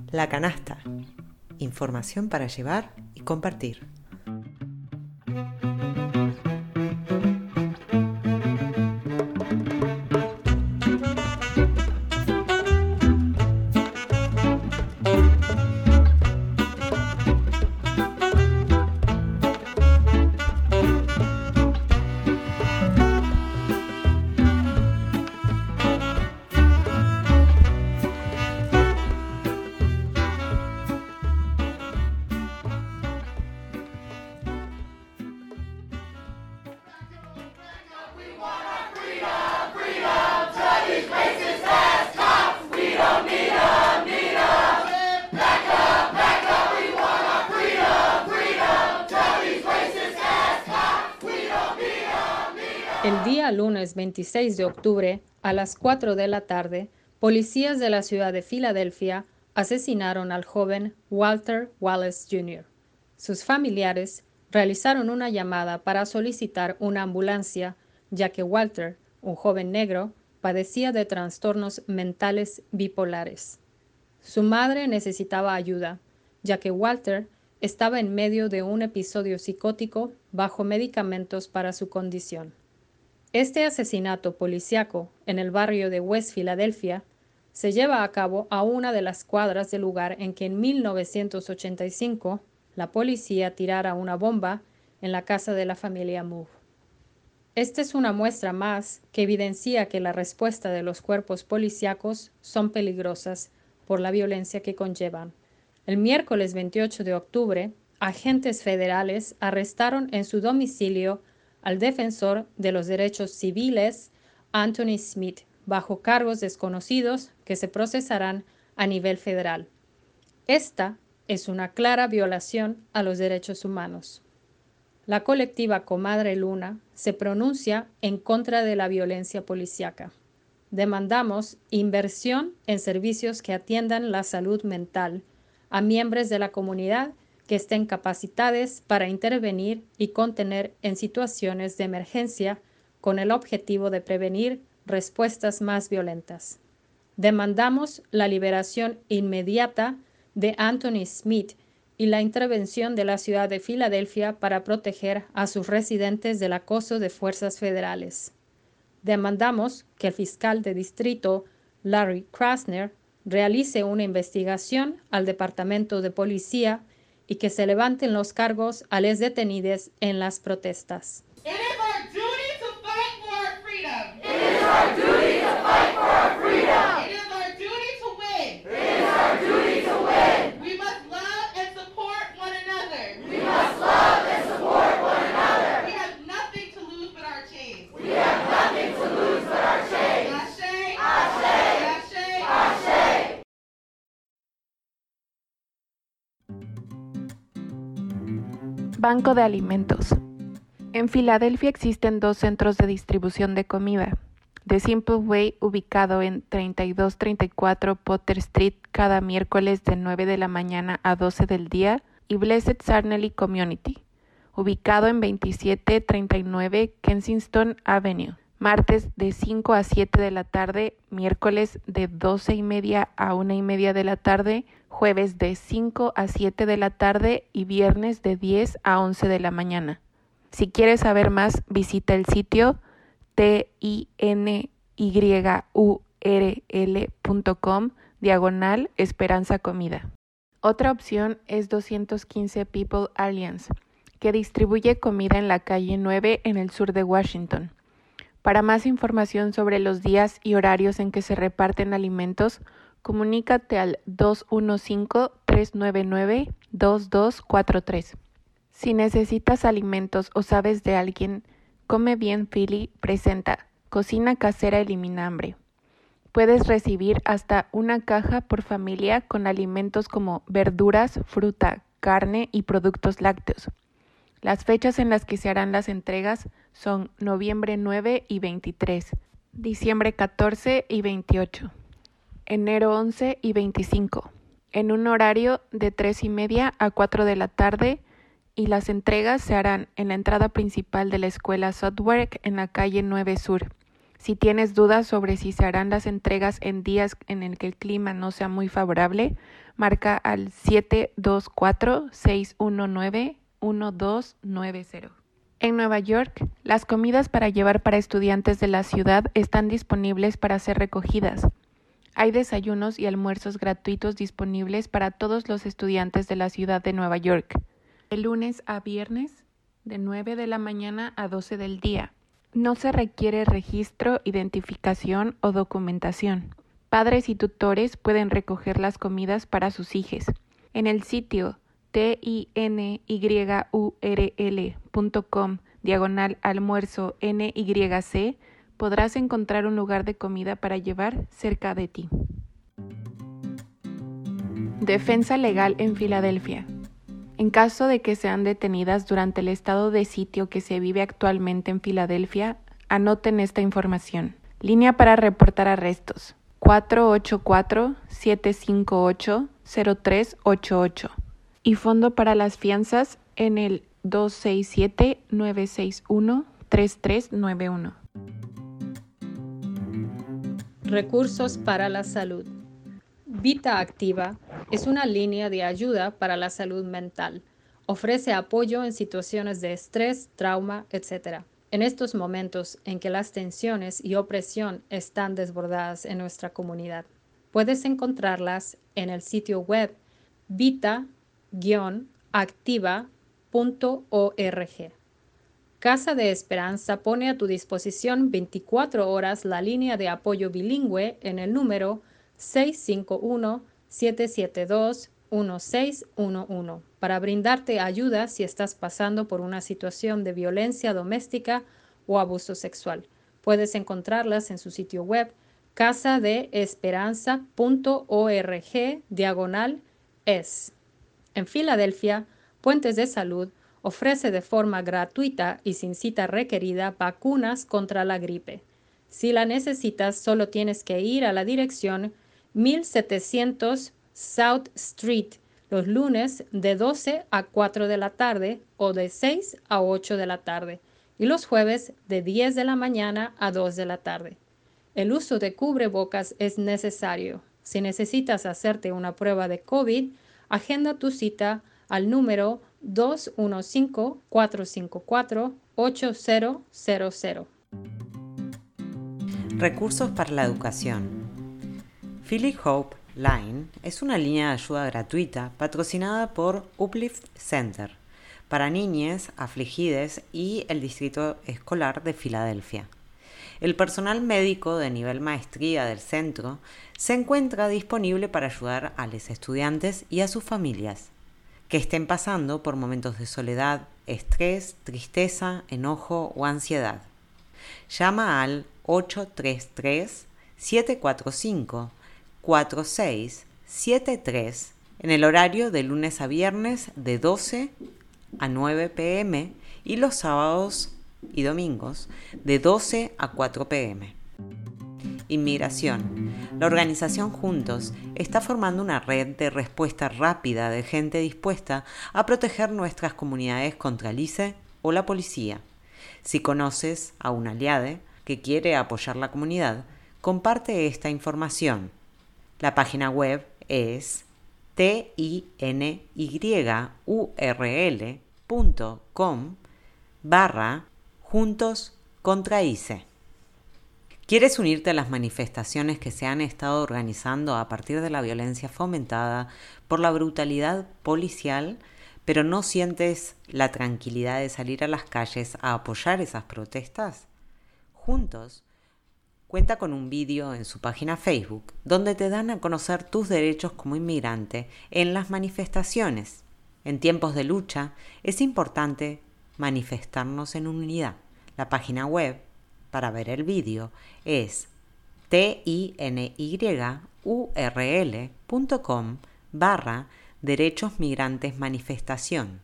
La Canasta. Información para llevar y compartir. El día lunes 26 de octubre, a las 4 de la tarde, policías de la ciudad de Filadelfia asesinaron al joven Walter Wallace Jr. Sus familiares realizaron una llamada para solicitar una ambulancia, ya que Walter, un joven negro, padecía de trastornos mentales bipolares. Su madre necesitaba ayuda, ya que Walter estaba en medio de un episodio psicótico bajo medicamentos para su condición. Este asesinato policíaco en el barrio de West Filadelfia se lleva a cabo a una de las cuadras del lugar en que en 1985 la policía tirara una bomba en la casa de la familia Moore. Esta es una muestra más que evidencia que la respuesta de los cuerpos policíacos son peligrosas por la violencia que conllevan. El miércoles 28 de octubre, agentes federales arrestaron en su domicilio al defensor de los derechos civiles, Anthony Smith, bajo cargos desconocidos que se procesarán a nivel federal. Esta es una clara violación a los derechos humanos. La colectiva Comadre Luna se pronuncia en contra de la violencia policíaca. Demandamos inversión en servicios que atiendan la salud mental a miembros de la comunidad que estén capacitados para intervenir y contener en situaciones de emergencia con el objetivo de prevenir respuestas más violentas. Demandamos la liberación inmediata de Anthony Smith y la intervención de la ciudad de Filadelfia para proteger a sus residentes del acoso de fuerzas federales. Demandamos que el fiscal de distrito, Larry Krasner, realice una investigación al Departamento de Policía y que se levanten los cargos a los detenidos en las protestas. It is our duty to fight for our freedom. It is our duty to fight for our freedom. It is our duty to win. It is our duty to win. We must love and support one another. We must love and support one another. We have nothing to lose but our chains. We have nothing to lose but our chains. Ashe, Ashe, ashe, Ashe. Banco de alimentos. En Filadelfia existen 2 centros de distribución de comida. The Simple Way, ubicado en 3234 Potter Street cada miércoles de 9 de la mañana a 12 del día, y Blessed Sarnelly Community, ubicado en 2739 Kensington Avenue, martes de 5 a 7 de la tarde, miércoles de 12:30 a 1:30 de la tarde, jueves de 5 a 7 de la tarde y viernes de 10 a 11 de la mañana. Si quieres saber más, visita el sitio tinyurl.com/Esperanza Comida. Otra opción es 215 People Alliance, que distribuye comida en la calle 9 en el sur de Washington. Para más información sobre los días y horarios en que se reparten alimentos, comunícate al 215-399-2243. Si necesitas alimentos o sabes de alguien, Come Bien Philly presenta Cocina Casera Elimina Hambre. Puedes recibir hasta una caja por familia con alimentos como verduras, fruta, carne y productos lácteos. Las fechas en las que se harán las entregas son noviembre 9 y 23, diciembre 14 y 28, enero 11 y 25, en un horario de 3:30 a 4 de la tarde, y las entregas se harán en la entrada principal de la escuela Southwark en la calle 9 Sur, Si tienes dudas sobre si se harán las entregas en días en el que el clima no sea muy favorable, marca al 724-619-1290. En Nueva York, las comidas para llevar para estudiantes de la ciudad están disponibles para ser recogidas. Hay desayunos y almuerzos gratuitos disponibles para todos los estudiantes de la ciudad de Nueva York, de lunes a viernes, de 9 de la mañana a 12 del día. No se requiere registro, identificación o documentación. Padres y tutores pueden recoger las comidas para sus hijos. En el sitio tinyurl.com/almuerzo NYC podrás encontrar un lugar de comida para llevar cerca de ti. Defensa legal en Filadelfia. En caso de que sean detenidas durante el estado de sitio que se vive actualmente en Filadelfia, anoten esta información. Línea para reportar arrestos: 484-758-0388 y fondo para las fianzas en el 267-961-3391. Recursos para la salud. Vita Activa es una línea de ayuda para la salud mental. Ofrece apoyo en situaciones de estrés, trauma, etc. En estos momentos en que las tensiones y opresión están desbordadas en nuestra comunidad, puedes encontrarlas en el sitio web vita-activa.org. Casa de Esperanza pone a tu disposición 24 horas la línea de apoyo bilingüe en el número 651-772-1611 para brindarte ayuda si estás pasando por una situación de violencia doméstica o abuso sexual. Puedes encontrarlas en su sitio web casadeesperanza.org/es. En Filadelfia, Puentes de Salud ofrece de forma gratuita y sin cita requerida vacunas contra la gripe. Si la necesitas, solo tienes que ir a la dirección 1700 South Street los lunes de 12 a 4 de la tarde o de 6 a 8 de la tarde y los jueves de 10 de la mañana a 2 de la tarde. El uso de cubrebocas es necesario. Si necesitas hacerte una prueba de COVID, agenda tu cita al número 215-454-8000. Recursos para la educación. Philly Hope Line es una línea de ayuda gratuita patrocinada por Uplift Center para niñas afligidas y el Distrito Escolar de Filadelfia. El personal médico de nivel maestría del centro se encuentra disponible para ayudar a los estudiantes y a sus familias que estén pasando por momentos de soledad, estrés, tristeza, enojo o ansiedad. Llama al 833-745-4673 en el horario de lunes a viernes de 12 a 9 p.m. y los sábados y domingos de 12 a 4 p.m. Inmigración. La organización Juntos está formando una red de respuesta rápida de gente dispuesta a proteger nuestras comunidades contra el ICE o la policía. Si conoces a un aliade que quiere apoyar la comunidad, comparte esta información. La página web es tinyurl.com/Juntos contra ICE. ¿Quieres unirte a las manifestaciones que se han estado organizando a partir de la violencia fomentada por la brutalidad policial, pero no sientes la tranquilidad de salir a las calles a apoyar esas protestas? Juntos cuenta con un vídeo en su página Facebook donde te dan a conocer tus derechos como inmigrante en las manifestaciones. En tiempos de lucha es importante manifestarnos en unidad. La página web para ver el vídeo es tinyurl.com/Derechos Migrantes Manifestación.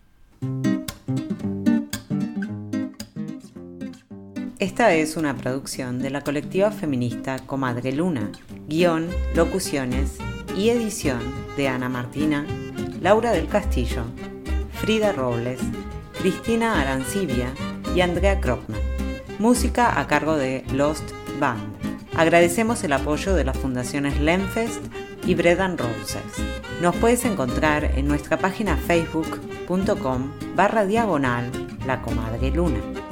Esta es una producción de la colectiva feminista Comadre Luna. Guión, locuciones y edición de Ana Martina, Laura del Castillo, Frida Robles, Cristina Arancibia y Andrea Krogman. Música a cargo de Lost Band. Agradecemos el apoyo de las fundaciones Lenfest y Bread and Roses. Nos puedes encontrar en nuestra página facebook.com/La Comadre Luna.